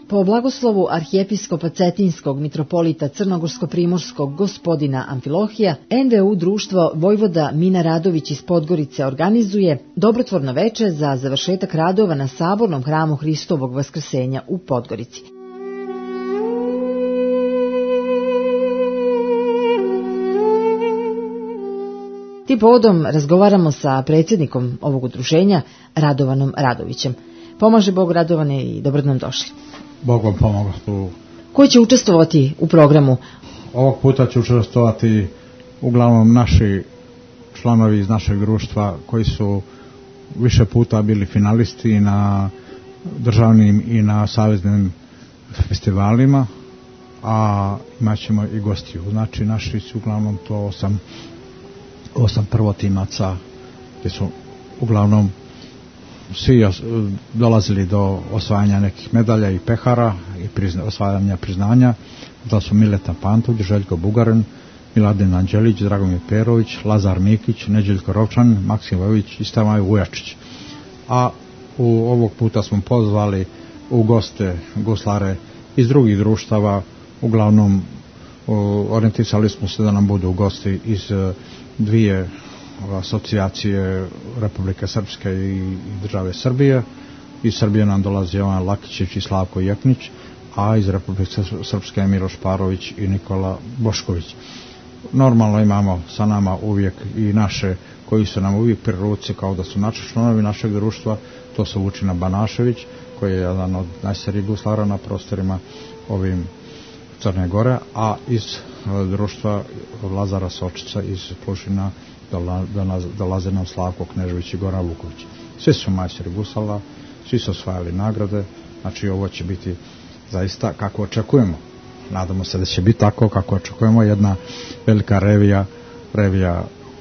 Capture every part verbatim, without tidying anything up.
Po blagoslovu arhijepiskopa Cetinskog mitropolita Crnogorsko-primorskog gospodina Amfilohija, en ve u društvo Vojvoda Mina Radović iz Podgorice organizuje dobrotvorno veče za završetak radova na Sabornom hramu Hristovog Vaskrsenja u Podgorici. Tim povodom razgovaramo sa predsjednikom ovog udruženja, Radovanom Radovićem. Pomaže Bog, Radovane, i dobro nam došli. Bog vam pomoga. Ko će učestvovati u programu? Ovog puta će učestvovati uglavnom naši članovi iz našeg društva koji su više puta bili finalisti na državnim i na saveznim festivalima, a imat ćemo i gostiju. Znači naši su uglavnom to osam, osam prvotimaca gdje su uglavnom svi dolazili do osvajanja nekih medalja i pehara i prizna, osvajanja priznanja. Da su Mileta Pantović, Željko Bugarin, Miladin Anđelić, Dragomir Perović, Lazar Mikić, Neđeljko Rovčan, Maksim Vojović i Stamaj Vujačić. A u ovog puta smo pozvali u goste guslare iz drugih društava, uglavnom orijentisali smo se da nam budu gosti iz dvije asocijacije Republike Srpske i države Srbije. Iz Srbije nam dolazi Jovan Lakićić i Slavko Jeknić, a iz Republike Srpske Miloš Parović i Nikola Bošković. Normalno imamo sa nama uvijek i naše koji su nam uvijek pri ruci kao da su naši članovi našeg društva. To su Vučina Banašević koji je jedan od najstarijih guslara na prostorima ovim Crne Gore, a iz društva Lazara Sočića iz Plušina dolaze nam Slavko Knežević i Goran Vuković. Svi su majstori gusala, svi su osvajali nagrade, znači ovo će biti zaista kako očekujemo. Nadamo se da će biti tako kako očekujemo, jedna velika revija, revija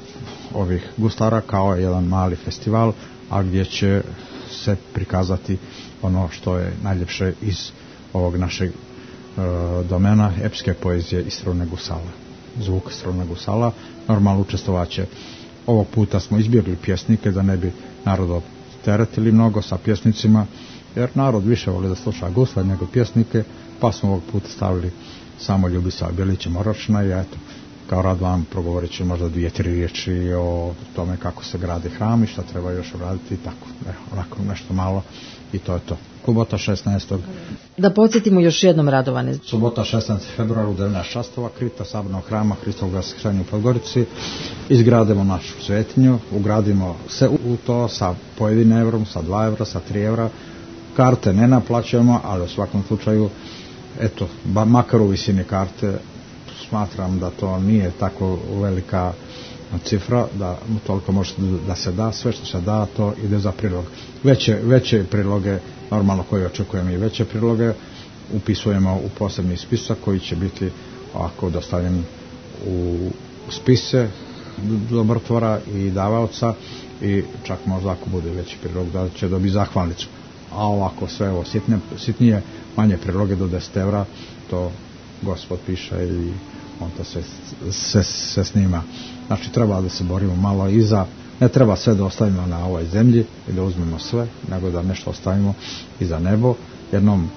ovih guslara kao jedan mali festival, a gdje će se prikazati ono što je najljepše iz ovog našeg e, domena epske poezije i strune gusala. Zvuk strune gusala. Normalno učestvovaće. Ovog puta smo izbjegli pjesnike da ne bi narod teretili mnogo sa pjesnicima, jer narod više voli da sluša gusla nego pjesnike, pa smo ovog puta stavili samo Ljubislava Bjelića Moročna i eto, kao Radovan progovorit ću možda dvije, tri riječi o tome kako se gradi hram i šta treba još uraditi i tako, evo, onako nešto malo i to je to. Subota šesnaestog Da podsjetimo još jednom, Radovane. Subota šesnaestog februara u devetnaest časova, kripta Sabornog hrama Hristovog Vaskrsenja u Podgorici. Izgradimo našu svetinju, ugradimo se u to sa pojedinim evrom, sa dva evra, sa tri evra. Karte ne naplaćujemo, ali u svakom slučaju, eto, ba, makar u visini karte, smatram da to nije tako velika cifra, da toliko može da se da, sve što se da, to ide za prilog. Veće, veće priloge, normalno koje očekujemo i veće priloge, upisujemo u posebni spisak koji će biti ovako dostavljen u spise dobrtvora i davaoca i čak možda ako bude veći prilog da će dobiti zahvalnicu. A ovako sve ovo sitne, sitnije, manje priloge do deset evra, to Gospod piše i on to se, se, se snima. Znači treba da se borimo malo i za, ne treba sve da ostavimo na ovoj zemlji i da uzmemo sve, nego da nešto ostavimo i za nebo. Jednom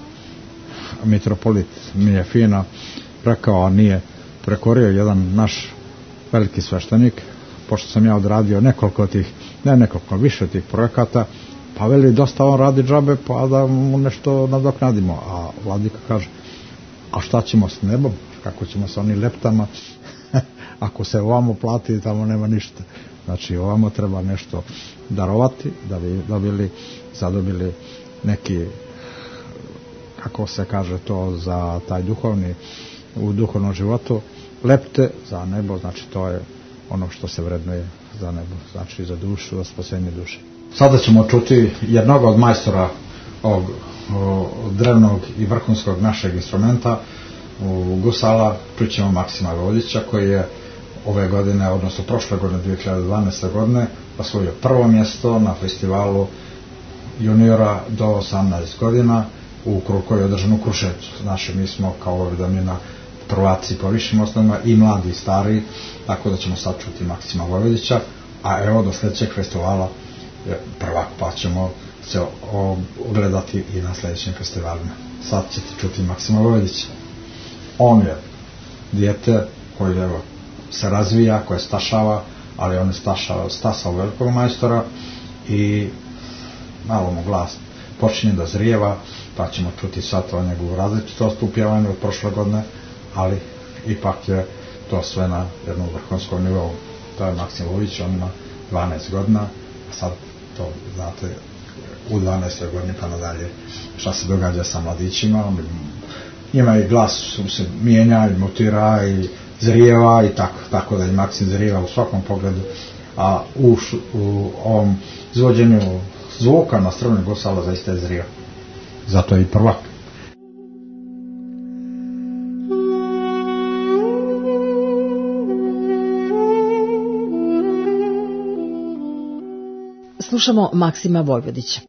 mitropolit mi je fino rekao, a nije prekorio jedan naš veliki sveštenik, pošto sam ja odradio nekoliko tih, ne nekoliko, više tih projekata, pa veli dosta on radi džabe, pa da mu nešto nadoknadimo. A vladika kaže, a šta ćemo s nebom? Kako ćemo sa onim leptama? Ako se ovamo plati, tamo nema ništa. Znači ovamo treba nešto darovati da bi dobili, zadobili neki, kako se kaže to, za taj duhovni, u duhovnom životu, lepte za nebo, znači to je ono što se vrednuje za nebo, znači za dušu, za spasenje duše. Sada ćemo čuti jednog od majstora ovog drevnog i vrhunskog našeg instrumenta u gusala, čućemo Maksima Vodića koji je ove godine, odnosno prošle godine, dvije hiljade dvanaeste. godine, osvojio prvo mjesto na festivalu juniora do osamnaest godina u koji je održan u Kruševcu. Znači mi smo kao ove domina prvaci po višim osnovima i mladi i stari, tako da ćemo sad čuti Maksima Vojvodića, a evo do sljedećeg festivala je prvak, pa ćemo se ogledati i na sledećim festivalima. Sad ćete čuti Maksima Vojvodića. On je dijete koji evo, se razvija, koje stašava, ali on je stašao, stasao velikog majstora i malo mu glas počinje da zrijeva, pa ćemo čuti sad to njegovu različitost u pjevanju od prošle godine, ali ipak je to sve na jednom vrhunskom nivou. To je Maksim Vujić, on ima dvanaest godina, a sad to znate u dvanaestoj godini pa nadalje šta se događa sa mladićima, njima i glas se mijenja i mutira i zrijeva i tako, tako da i Maksim zrijeva u svakom pogledu, a u, u ovom izvođenju zvuka na struni gusala zaista je zrijeva. Zato je i prvak. Slušamo Maksima Vojvodića.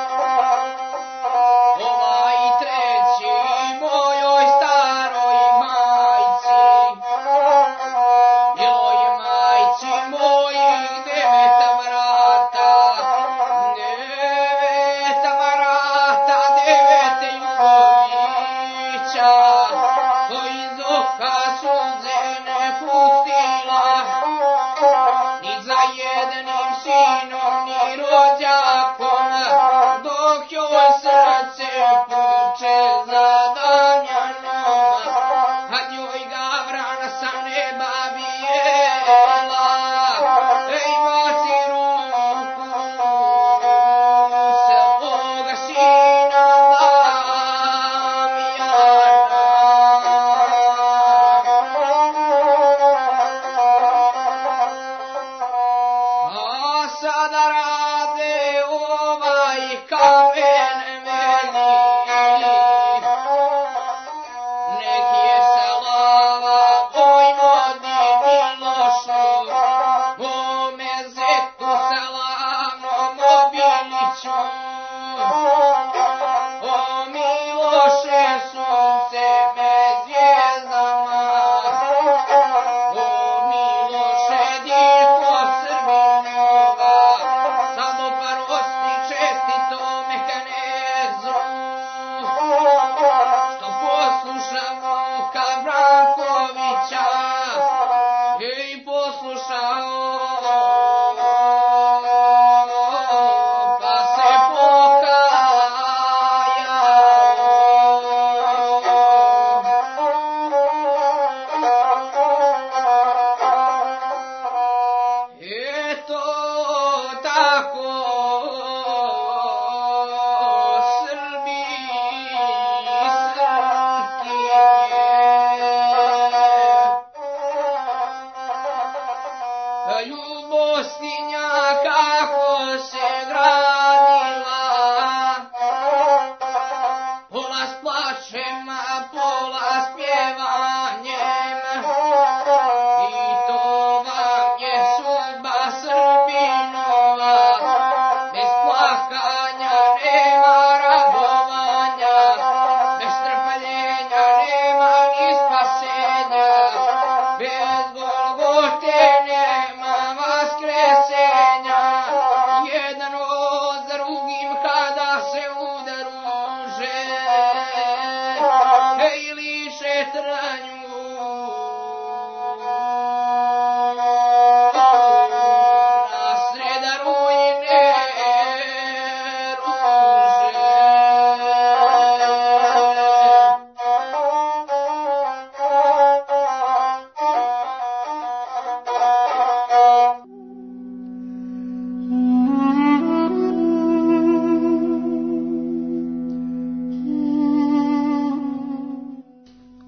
Ovaj treći mojoj staroj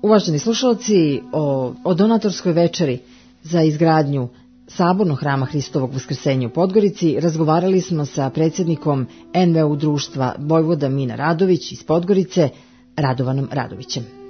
Uvaženi slušalci, o, o donatorskoj večeri za izgradnju Sabornog hrama Hristovog Vaskrsenja u Podgorici razgovarali smo sa predsjednikom en ve u društva Vojvoda Mina Radović iz Podgorice, Radovanom Radovićem.